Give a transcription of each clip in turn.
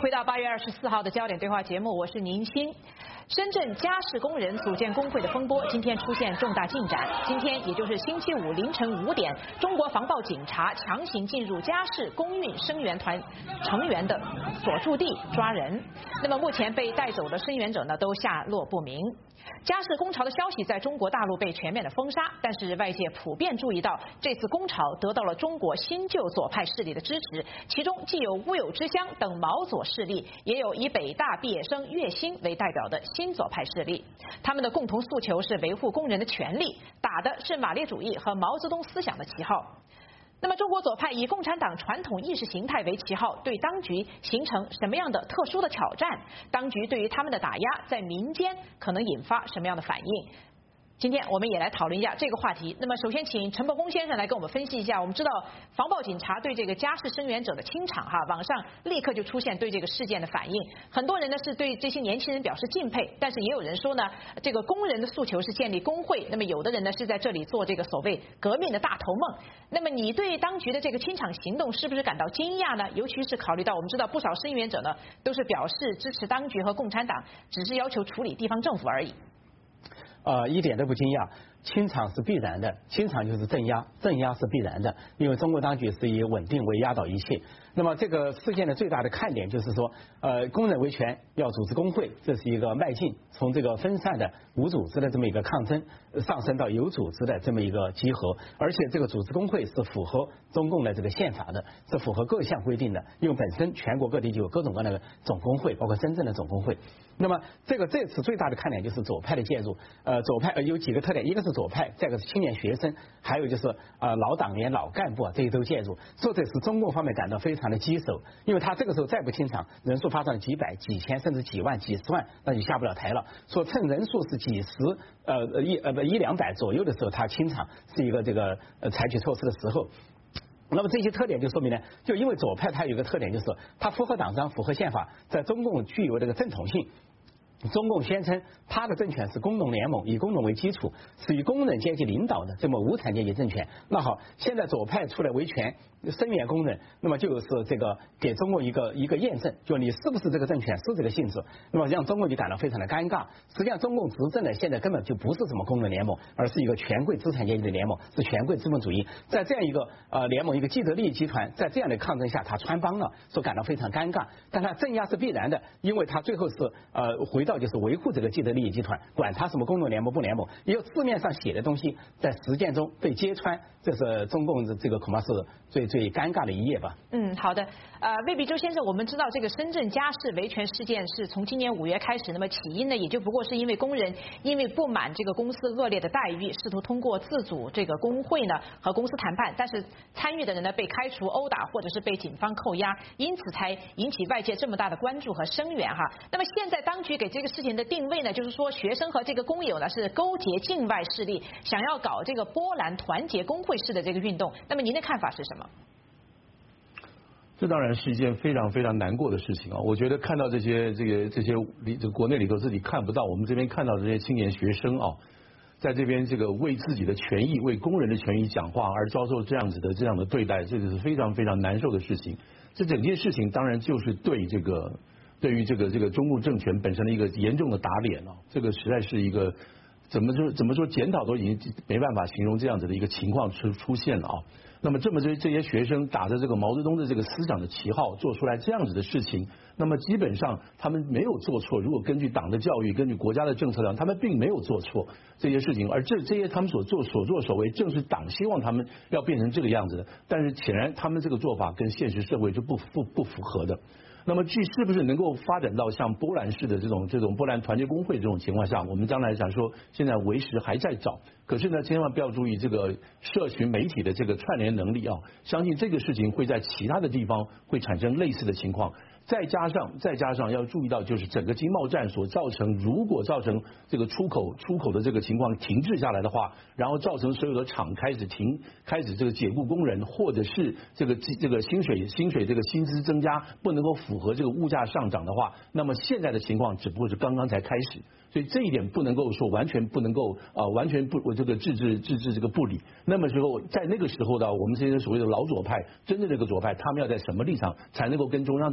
回到8月24号的焦点对话节目，我是宁鑫。深圳家事工人组建工会的风波今天出现重大进展。今天也就是星期五凌晨5点，中国防暴警察强行进入家事工运声援团成员的所驻地抓人。那么目前被带走的声援者呢，都下落不明。家事工潮的消息在中国大陆被全面的封杀，但是外界普遍注意到，这次工潮得到了中国新旧左派势力的支持，其中既有乌有之乡等毛左势力，也有以北大毕业生岳鑫为代表的新左派势力。他们的共同诉求是维护工人的权利，打的是马列主义和毛泽东思想的旗号。那么中国左派以共产党传统意识形态为旗号，对当局形成什么样的特殊的挑战？当局对于他们的打压，在民间可能引发什么样的反应？今天我们也来讨论一下这个话题。那么首先请陈伯公先生来跟我们分析一下。我们知道防暴警察对这个家事声援者的清场网上立刻就出现对这个事件的反应。很多人呢是对这些年轻人表示敬佩，但是也有人说呢，这个工人的诉求是建立工会，那么有的人呢是在这里做这个所谓革命的大头梦。那么你对当局的这个清场行动是不是感到惊讶呢？尤其是考虑到我们知道不少声援者呢都是表示支持当局和共产党，只是要求处理地方政府而已。 一点都不惊讶，清场是必然的，清场就是镇压，镇压是必然的，因为中国当局是以稳定为压倒一切。那么这个事件的最大的看点就是说，工人维权要组织工会，这是一个迈进，从这个分散的无组织的这么一个抗争，上升到有组织的这么一个集合，而且这个组织工会是符合中共的这个宪法的，是符合各项规定的，因为本身全国各地就有各种各样的总工会，包括真正的总工会。那么这次最大的看点就是左派的介入，左派有几个特点，一个是左派，再一个是青年学生，还有就是老党员、老干部这些都介入，这使中共方面感到非常的棘手，因为他这个时候再不清场，人数发展了几百、几千甚至几万、几十万，那就下不了台了。说趁人数是几十一两百左右的时候，他清场是一个这个采取措施的时候。那么这些特点就说明呢，就因为左派它有一个特点，就是它符合党章、符合宪法，在中共具有这个正统性。中共宣称他的政权是工农联盟，以工农为基础，是以工人阶级领导的这么无产阶级政权。那好，现在左派出来维权声援工人，那么就是这个给中共一个验证，就你是不是这个政权，是这个性质，那么让中共就感到非常的尴尬。实际上中共执政的现在根本就不是什么工人联盟，而是一个权贵资产阶级的联盟，是权贵资本主义。在这样一个联盟，一个既得利益集团在这样的抗争下，他穿帮了，所感到非常尴尬。但他镇压是必然的，因为他最后是回到就是维护这个既得利益集团，管他什么工农联盟不联盟，也有字面上写的东西在实践中被揭穿，这是中共这个恐怕是最尴尬的一页吧。 好的。魏必洲先生，我们知道这个深圳家事维权事件是从今年5月开始，那么起因呢，也就不过是因为工人因为不满这个公司恶劣的待遇，试图通过自组这个工会呢和公司谈判，但是参与的人呢被开除、殴打或者是被警方扣押，因此才引起外界这么大的关注和声援那么现在当局给这个事情的定位呢，就是说学生和这个工友呢是勾结境外势力，想要搞这个波兰团结工会式的这个运动。那么您的看法是什么？ 这当然是一件非常非常难过的事情我觉得看到这些国内里头自己看不到，我们这边看到这些青年学生在这边这个为自己的权益、为工人的权益讲话，而遭受这样的对待，这个是非常非常难受的事情。这整件事情当然就是对于这个中共政权本身的一个严重的打脸这个实在是一个怎么说检讨都已经没办法形容这样子的一个情况出现了那么这些学生打着这个毛泽东的这个思想的旗号做出来这样子的事情，那么基本上他们没有做错。如果根据党的教育，根据国家的政策上，他们并没有做错这些事情，而这些他们所作所为，正是党希望他们要变成这个样子的。但是显然他们这个做法跟现实社会是不符合的。那么是不是能够发展到像波兰式的这种波兰团结工会这种情况下，我们将来想说现在为时还在早。可是呢，千万不要注意这个社群媒体的这个串联能力相信这个事情会在其他的地方会产生类似的情况。再加上要注意到，就是整个经贸战所造成，如果造成这个出口的这个情况停滞下来的话，然后造成所有的厂开始这个解雇工人，或者是这个薪水这个薪资增加不能够符合这个物价上涨的话，那么现在的情况只不过是刚刚才开始。所以这一点不能够说完全不能够完全不这个置这个不理。那么时候在那个时候的我们这些所谓的老左派，真正这个左派，他们要在什么立场才能够跟中央采取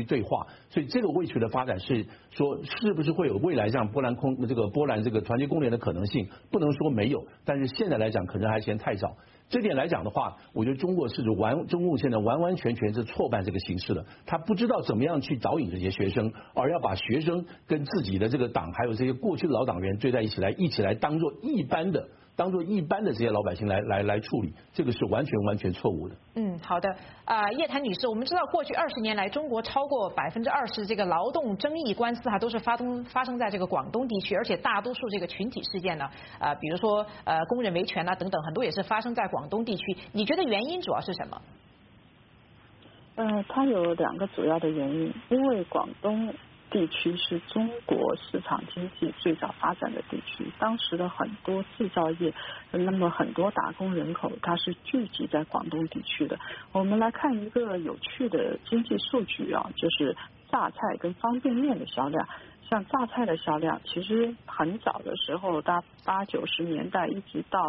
对话。所以这个未来的发展是说，是不是会有未来像波兰这个团结工联的可能性？不能说没有，但是现在来讲可能还嫌太早。这点来讲的话，我觉得中国现在完完全全是错办这个形势的，他不知道怎么样去导引这些学生，而要把学生跟自己的这个党还有这些过去的老党员追在一起来当做一般的这些老百姓来处理，这个是完全错误的。 好的。叶檀女士，我们知道过去20年来，中国超过20%这个劳动争议官司都是发生在这个广东地区，而且大多数这个群体事件呢，比如说工人维权等等，很多也是发生在广东地区。你觉得原因主要是什么？ 它有2个主要的原因，因为广东地区是中国市场经济最早发展的地区，当时的很多制造业，那么很多打工人口它是聚集在广东地区的。我们来看一个有趣的经济数据就是榨菜跟方便面的销量。像榨菜的销量，其实很早的时候，到80、90年代，一直到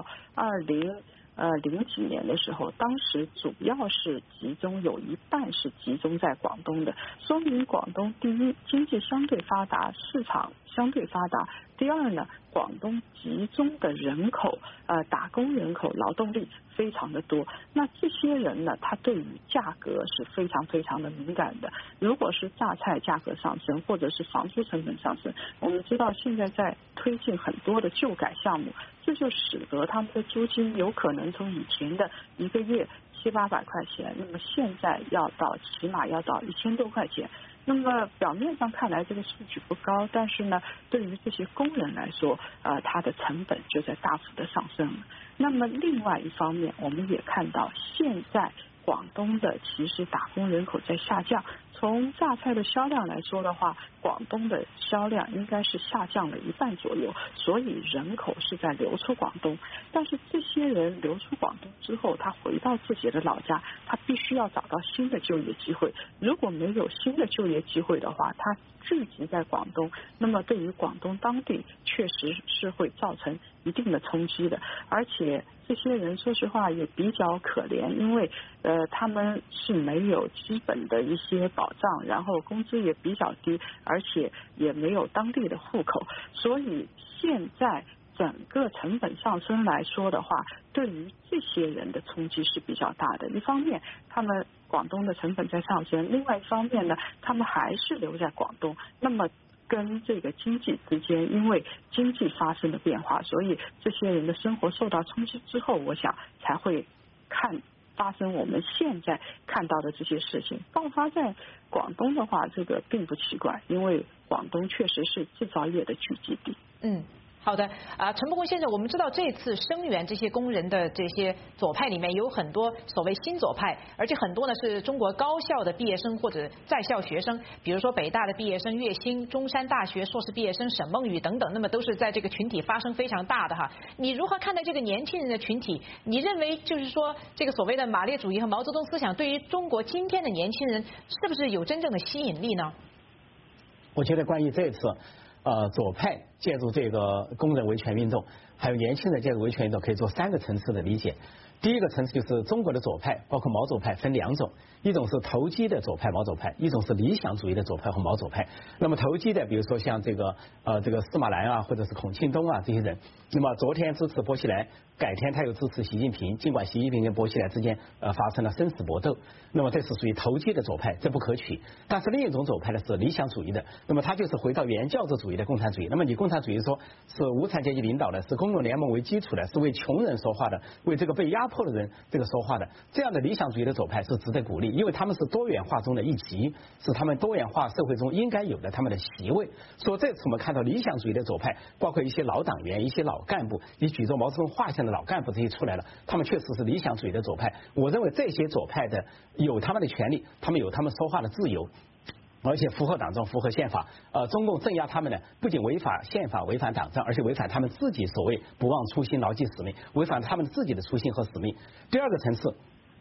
20几年的时候，当时主要是有一半是集中在广东的，说明广东第一经济相对发达，市场相对发达；第二呢，广东集中的人口打工人口、劳动力非常的多。那这些人呢，他对于价格是非常的敏感的。如果是榨菜价格上升，或者是房租成本上升，我们知道现在在推进很多的旧改项目，这就使得他们的租金有可能从以前的1个月700、800块钱，那么现在起码要到1000多块钱。那么表面上看来这个数据不高，但是呢，对于这些工人来说，它的成本就在大幅的上升了。那么另外一方面，我们也看到现在广东的其实打工人口在下降。从榨菜的销量来说的话，广东的销量应该是下降了1半左右，所以人口是在流出广东。但是这些人流出广东之后，他回到自己的老家，他必须要找到新的就业机会。如果没有新的就业机会的话，他聚集在广东，那么对于广东当地确实是会造成一定的冲击的。而且这些人说实话也比较可怜，因为他们是没有基本的一些保障，然后工资也比较低，而且也没有当地的户口，所以现在整个成本上升来说的话，对于这些人的冲击是比较大的。一方面他们广东的成本在上升，另外一方面呢，他们还是留在广东，那么跟这个经济之间，因为经济发生了变化，所以这些人的生活受到冲击之后，我想才会发生我们现在看到的这些事情。爆发在广东的话，这个并不奇怪，因为广东确实是制造业的聚集地。 好的，陈伯宏先生，我们知道这次声援这些工人的这些左派里面有很多所谓新左派，而且很多呢是中国高校的毕业生或者在校学生，比如说北大的毕业生岳兴，中山大学硕士毕业生沈梦雨等等，那么都是在这个群体发生非常大的哈。你如何看待这个年轻人的群体？你认为就是说这个所谓的马列主义和毛泽东思想对于中国今天的年轻人是不是有真正的吸引力呢？ 我觉得关于这次左派介入这个工人维权运动，还有年轻人介入维权运动，可以做3个层次的理解。第一个层次就是中国的左派，包括毛左派分2种，一种是投机的左派毛左派，一种是理想主义的左派和毛左派。那么投机的，比如说像这个司马南或者是孔庆东这些人，那么昨天支持薄熙来，改天他又支持习近平，尽管习近平跟薄熙来之间发生了生死搏斗，那么这是属于投机的左派，这不可取。但是另一种左派呢是理想主义的，那么他就是回到原教旨主义的共产主义。那么你共产主义说是无产阶级领导的，是工农联盟为基础的，是为穷人说话的，为这个被压迫的人这个说话的，这样的理想主义的左派是值得鼓励，因为他们是多元化中的一极，是他们多元化社会中应该有的他们的席位。所以这次我们看到理想主义的左派，包括一些老党员、一些老干部，以举着毛泽东画像的老干部这些出来了，他们确实是理想主义的左派。我认为这些左派的有他们的权利，他们有他们说话的自由，而且符合党章、符合宪法。中共镇压他们呢，不仅违反宪法、违反党章，而且违反他们自己所谓不忘初心、牢记使命，违反他们自己的初心和使命。第二个层次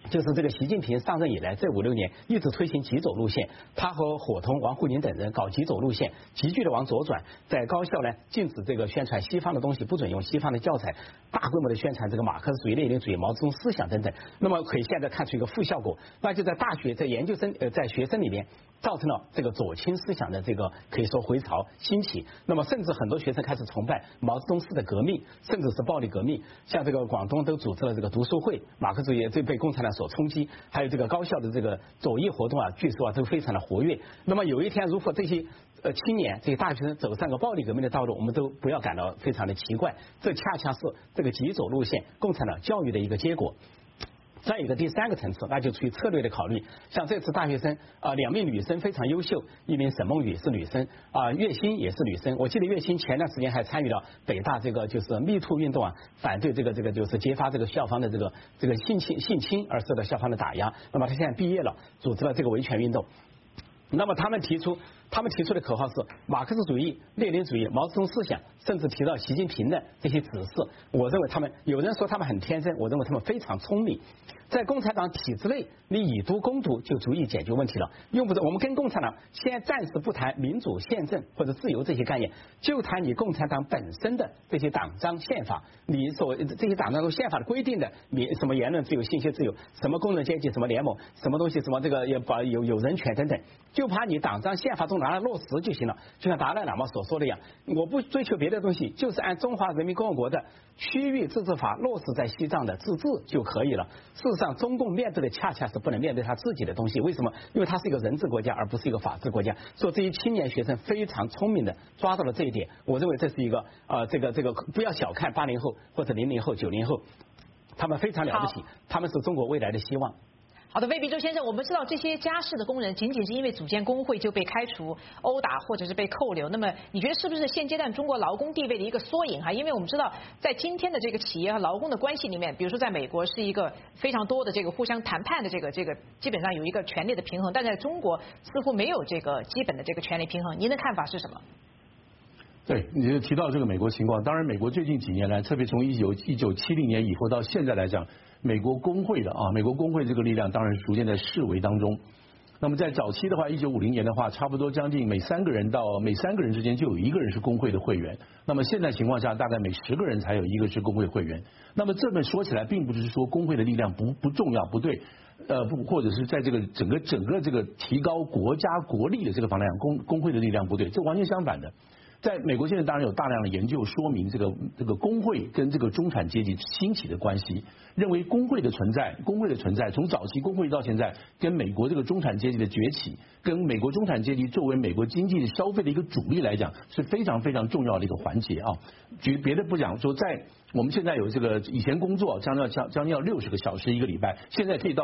就是这个习近平上任以来这5、6年一直推行极左路线，他和伙同王沪宁等人搞极左路线，急剧的往左转，在高校呢禁止这个宣传西方的东西，不准用西方的教材，大规模的宣传这个马克思主义、列宁主义、毛泽东思想等等。那么可以现在看出一个负效果，那就在大学、在研究生、在学生里面造成了这个左倾思想的这个可以说回潮兴起。那么甚至很多学生开始崇拜毛泽东式的革命，甚至是暴力革命。像这个广东都组织了这个读书会，马克思主义这被共产党所冲击，还有这个高校的这个左翼活动啊，据说啊都非常的活跃。那么有一天，如果这些青年、这些大学生走上个暴力革命的道路，我们都不要感到非常的奇怪，这恰恰是这个极左路线共产党教育的一个结果。再一个第3个层次，那就出于策略的考虑。像这次大学生2名女生非常优秀，一名沈梦雨是女生岳欣也是女生。我记得岳欣前段时间还参与了北大这个就是 MeToo 运动啊，反对这个就是揭发这个校方的这个性侵而受到校方的打压。那么她现在毕业了，组织了这个维权运动。那么他们提出的口号是马克思主义、列宁主义、毛泽东思想，甚至提到习近平的这些指示。我认为有人说他们很天真，我认为他们非常聪明。在共产党体制内，你以毒攻毒就足以解决问题了。用不着我们跟共产党先暂时不谈民主、宪政或者自由这些概念，就谈你共产党本身的这些党章宪法，你这些党章和宪法的规定的什么言论自由、信息自由，什么工人阶级、什么联盟、什么东西、什么这个有人权等等，就怕你党章宪法中拿来落实就行了。就像达赖喇嘛所说的一样，我不追求别的东西，就是按中华人民共和国的区域自治法落实在西藏的自治就可以了。事实上，中共面对的恰恰是不能面对他自己的东西。为什么？因为他是一个人治国家，而不是一个法治国家。所以这些青年学生非常聪明的抓到了这一点。我认为这是一个这个不要小看80后或者00后、90后，他们非常了不起，他们是中国未来的希望。 好的，魏必洲先生，我们知道这些家事的工人仅仅是因为组建工会就被开除、殴打或者是被扣留，那么你觉得是不是现阶段中国劳工地位的一个缩影哈？因为我们知道在今天的这个企业和劳工的关系里面，比如说在美国是一个非常多的这个互相谈判的这个基本上有一个权力的平衡，但在中国似乎没有这个基本的这个权力平衡。您的看法是什么？ 对，你就提到这个美国情况，当然美国最近几年来，特别从1970年以后到现在来讲，美国工会这个力量当然是逐渐在式微当中。那么在早期的话，1950年的话，差不多将近每3个人之间就有1个人是工会的会员。那么现在情况下，大概每10个人才有1个是工会会员。那么这么说起来，并不是说工会的力量不重要，不对，或者是在这个整个这个提高国家国力的这个方向，工会的力量不对，这完全相反的。在美国现在当然有大量的研究说明这个工会跟这个中产阶级兴起的关系，认为工会的存在从早期工会到现在，跟美国这个中产阶级的崛起，跟美国中产阶级作为美国经济消费的一个主力来讲，是非常非常重要的一个环节啊。举别的不讲，说在我们现在有这个以前工作将近要60个小时一个礼拜，现在可以到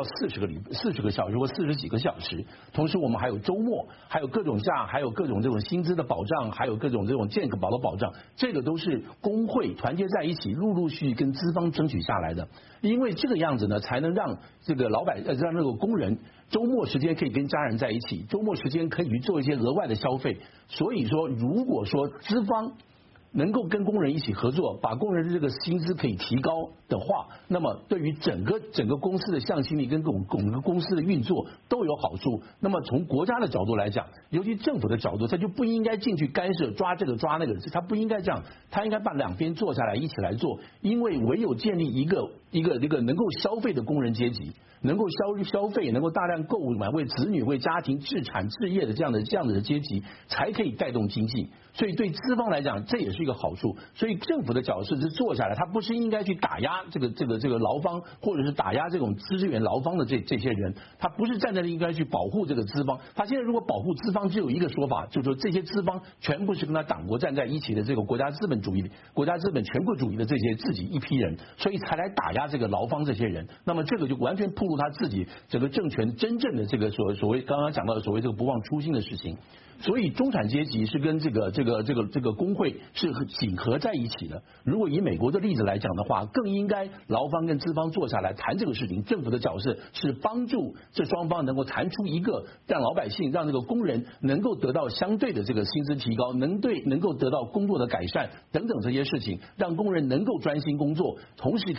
40个小时或40几个小时。同时我们还有周末，还有各种假，还有各种这种薪资的保障，还有各种这种健保的保障，这个都是工会团结在一起，陆续跟资方争取下来的。因为这个样子呢，才能让这个让那个工人周末时间可以跟家人在一起，周末时间可以去做一些额外的消费。所以说，如果说资方能够跟工人一起合作，把工人的这个薪资可以提高的话，那么对于整个公司的向心力跟整个公司的运作都有好处。那么从国家的角度来讲，尤其政府的角度，他就不应该进去干涉抓这个抓那个，他不应该这样，他应该把两边坐下来一起来做。因为唯有建立一个能够消费的工人阶级，能够消费，能够大量购买，为子女为家庭置产置业的这样的阶级，才可以带动经济。所以对资方来讲，这也是一个好处。所以政府的角色是坐下来，他不是应该去打压这个劳方，或者是打压这种支援劳方的这些人，他不是站在那应该去保护这个资方。他现在如果保护资方，只有一个说法，就是说这些资方全部是跟他党国站在一起的这个国家资本全国主义的这些自己一批人，所以才来打压这个劳方这些人。那么这个就完全暴露他自己整个政权真正的这个所谓刚刚讲到的所谓这个不忘初心的事情。所以中产阶级是跟这个工会是紧合在一起的。如果以美国的例子来讲的话，更应该劳方跟资方坐下来谈这个事情。政府的角色是帮助这双方能够谈出一个让老百姓、让这个工人能够得到相对的这个薪资提高，能够得到工作的改善等等这些事情，让工人能够专心工作，同时可以增加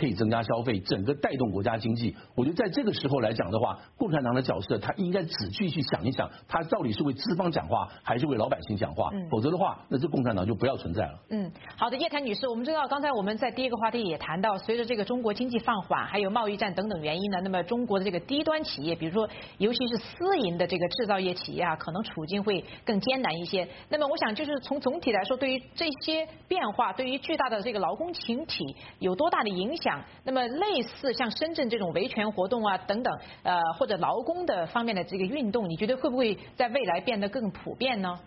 消费，整个带动国家经济。我觉得在这个时候来讲的话，共产党的角色他应该仔细去想一想，他到底是为资方讲话，还是为老百姓讲话？否则的话，那这共产党就不要存在了。 好的，叶檀女士，我们知道刚才我们在第一个话题也谈到，随着这个中国经济放缓，还有贸易战等等原因呢，那么中国的这个低端企业，比如说尤其是私营的这个制造业企业啊，可能处境会更艰难一些。那么我想就是从总体来说，对于这些变化，对于巨大的这个劳工群体有多大的影响？那么类似像深圳这种维权活动啊等等，或者劳工的方面的这个运动，你觉得会不会在未来变得更普遍呢？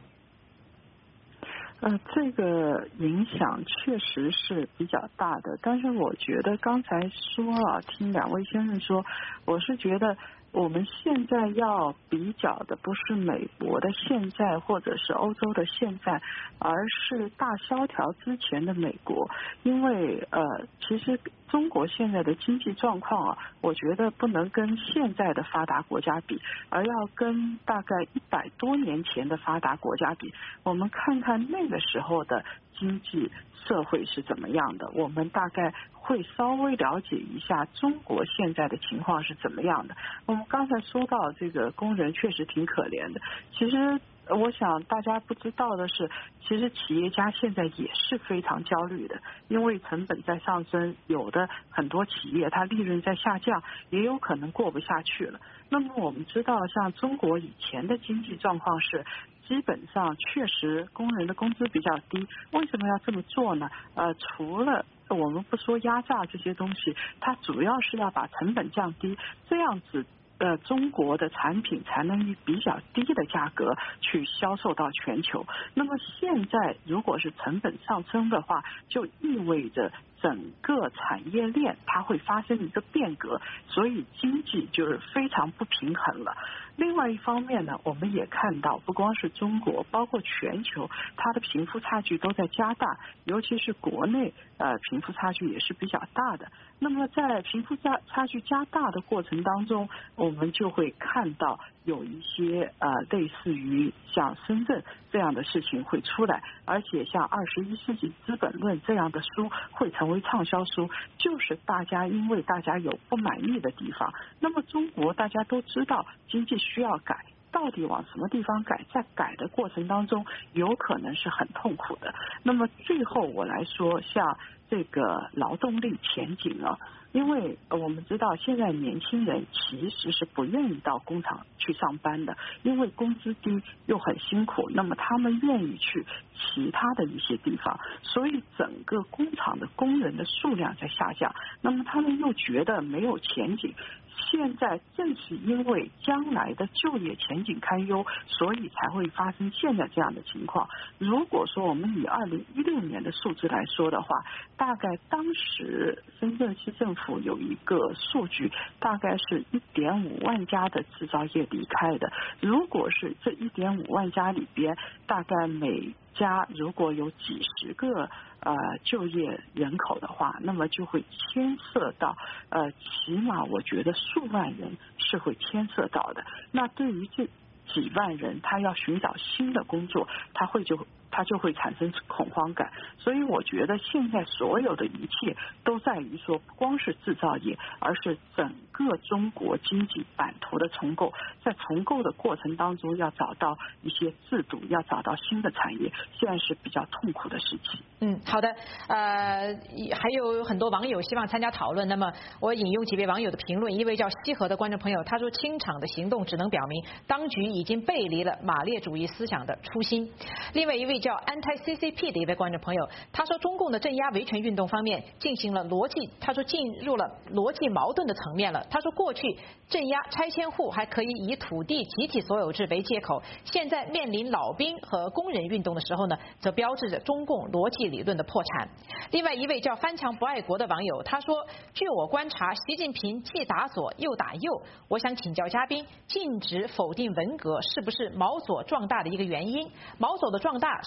这个影响确实是比较大的，但是我觉得刚才说听两位先生说，我是觉得我们现在要比较的不是美国的现在或者是欧洲的现在，而是大萧条之前的美国。因为其实中国现在的经济状况我觉得不能跟现在的发达国家比，而要跟大概100多年前的发达国家比。我们看看那个时候的经济社会是怎么样的，我们大概会稍微了解一下中国现在的情况是怎么样的。我们刚才说到这个工人确实挺可怜的，其实我想大家不知道的是，其实企业家现在也是非常焦虑的，因为成本在上升，有的很多企业它利润在下降，也有可能过不下去了。那么我们知道，像中国以前的经济状况是，基本上确实工人的工资比较低。为什么要这么做呢？除了我们不说压榨这些东西，它主要是要把成本降低，这样子中国的产品才能以比较低的价格去销售到全球。那么现在如果是成本上升的话，就意味着整个产业链它会发生一个变革，所以经济就是非常不平衡了。另外一方面呢，我们也看到不光是中国，包括全球，它的贫富差距都在加大，尤其是国内贫富差距也是比较大的。那么在贫富差距加大的过程当中，我们就会看到有一些类似于像深圳这样的事情会出来，而且像21世纪资本论这样的书会成为畅销书，就是因为大家有不满意的地方。那么中国大家都知道经济需要改，到底往什么地方改，在改的过程当中有可能是很痛苦的。那么最后我来说，像这个劳动力前景因为我们知道现在年轻人其实是不愿意到工厂去上班的，因为工资低又很辛苦，那么他们愿意去其他的一些地方，所以整个工厂的工人的数量在下降，那么他们又觉得没有前景。现在正是因为将来的就业前景堪忧，所以才会发生现在这样的情况。如果说我们以2016年的数字来说的话，大概当时深圳市政府有一个数据，大概是1.5万家的制造业离开的。如果是这1.5万家里边，大概每家如果有几十个就业人口的话，那么就会牵涉到起码我觉得数万人是会牵涉到的。那对于这几万人，他要寻找新的工作，他就会产生恐慌感。所以我觉得现在所有的一切都在于说，不光是制造业，而是整个中国经济版图的重构。在重构的过程当中，要找到一些制度，要找到新的产业，现在是比较痛苦的时期。 好的，还有很多网友希望参加讨论。那么我引用几位网友的评论，一位叫西河的观众朋友，他说清场的行动只能表明当局已经背离了马列主义思想的初心。另外一位叫 Anti-CCP 的一位观众朋友，他说中共的镇压维权运动方面进入了逻辑矛盾的层面了。他说过去镇压拆迁户还可以以土地集体所有制为借口，现在面临老兵和工人运动的时候呢，则标志着中共逻辑理论的破产。另外一位叫翻墙不爱国的网友，他说据我观察，习近平既打左又打右。我想请教嘉宾，禁止否定文革是不是毛左壮大的一个原因？毛左的壮大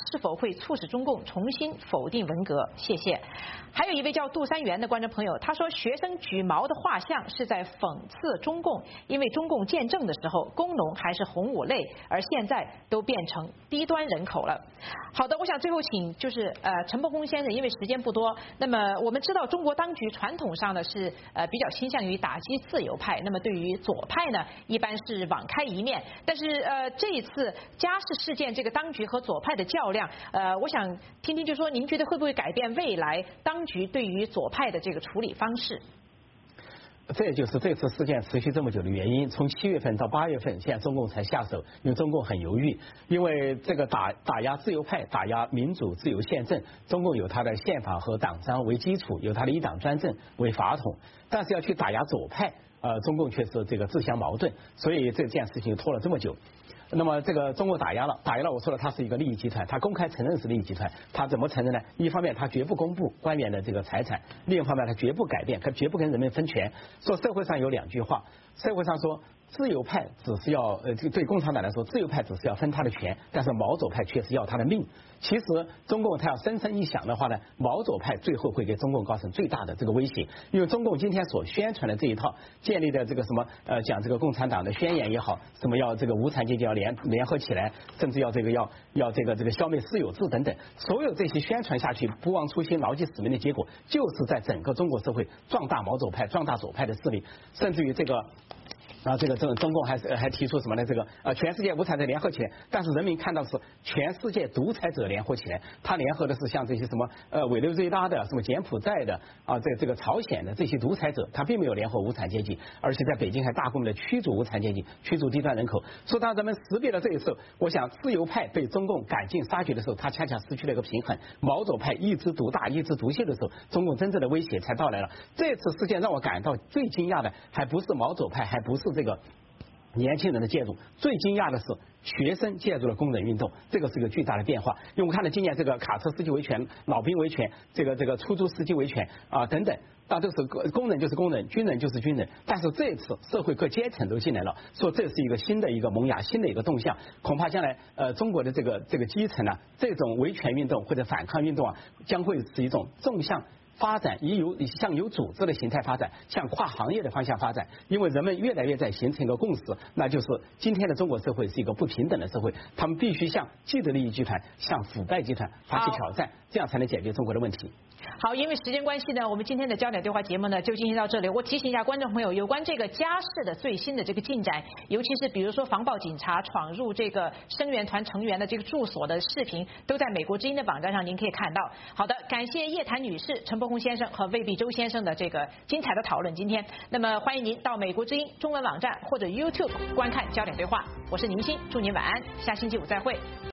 是否会促使中共重新否定文革？谢谢。还有一位叫杜三元的观众朋友，他说学生举矛的画像是在讽刺中共，因为中共建政的时候工农还是红五类，而现在都变成低端人口了。好的，我想最后请就是陈伯公先生，因为时间不多，那么我们知道中国当局传统上呢是比较倾向于打击自由派，那么对于左派呢一般是网开一面，但是这一次家事事件这个当局和左派的较量，我想听听，就说您觉得会不会改变未来当局对于左派的这个处理方式？ 这就是这次事件持续这么久的原因。从7月份到8月份，现在中共才下手，因为中共很犹豫，因为这个打压自由派、打压民主自由宪政，中共有它的宪法和党章为基础，有它的一党专政为法统，但是要去打压左派，中共却是这个自相矛盾，所以这件事情拖了这么久。那么这个中国打压了，我说了，它是一个利益集团，它公开承认是利益集团，它怎么承认呢？一方面它绝不公布官员的这个财产，另一方面它绝不改变，它绝不跟人们分权。说社会上有2句话，社会上说自由派只是要对共产党来说，自由派只是要分他的权，但是毛左派却是要他的命。其实中共他要深深一想的话呢，毛左派最后会给中共造成最大的这个威胁，因为中共今天所宣传的这一套建立的这个什么讲这个共产党的宣言也好，什么要这个无产阶级要联合起来，甚至要这个消灭私有制等等，所有这些宣传下去，不忘初心牢记使命的结果，就是在整个中国社会壮大毛左派、壮大左派的势力，甚至于这个。这个中共还提出什么呢？这个全世界无产者联合起来，但是人民看到是全世界独裁者联合起来，他联合的是像这些什么委内瑞拉的、什么柬埔寨的这个朝鲜的这些独裁者，他并没有联合无产阶级，而且在北京还大规模的驱逐无产阶级、驱逐低端人口。所以当人们识别了这一次，我想自由派被中共赶尽杀绝的时候，他恰恰失去了一个平衡；毛左派一枝独大、一枝独秀的时候，中共真正的威胁才到来了。这次事件让我感到最惊讶的，还不是毛左派，还不是这个年轻人的介入，最惊讶的是学生介入了工人运动，这个是一个巨大的变化。因为我们看到今年这个卡车司机维权、老兵维权、这个出租司机维权等等，那都是工人就是工人，军人就是军人。但是这一次社会各阶层都进来了，说这是一个新的一个萌芽，新的一个动向。恐怕将来中国的这个基层啊，这种维权运动或者反抗运动啊，将会是一种纵向发展，向有组织的形态发展，向跨行业的方向发展，因为人们越来越在形成一个共识，那就是今天的中国社会是一个不平等的社会，他们必须向既得利益集团、向腐败集团发起挑战，这样才能解决中国的问题。 好，因为时间关系呢，我们今天的焦点对话节目呢就进行到这里。我提醒一下观众朋友，有关这个家事的最新的这个进展，尤其是比如说防暴警察闯入这个声援团成员的这个住所的视频，都在美国之音的网站上您可以看到。好的，感谢叶檀女士、陈伯宏先生和魏必洲先生的这个精彩的讨论。今天，那么欢迎您到美国之音中文网站或者 YouTube 观看焦点对话。我是宁鑫，祝您晚安，下星期五再会。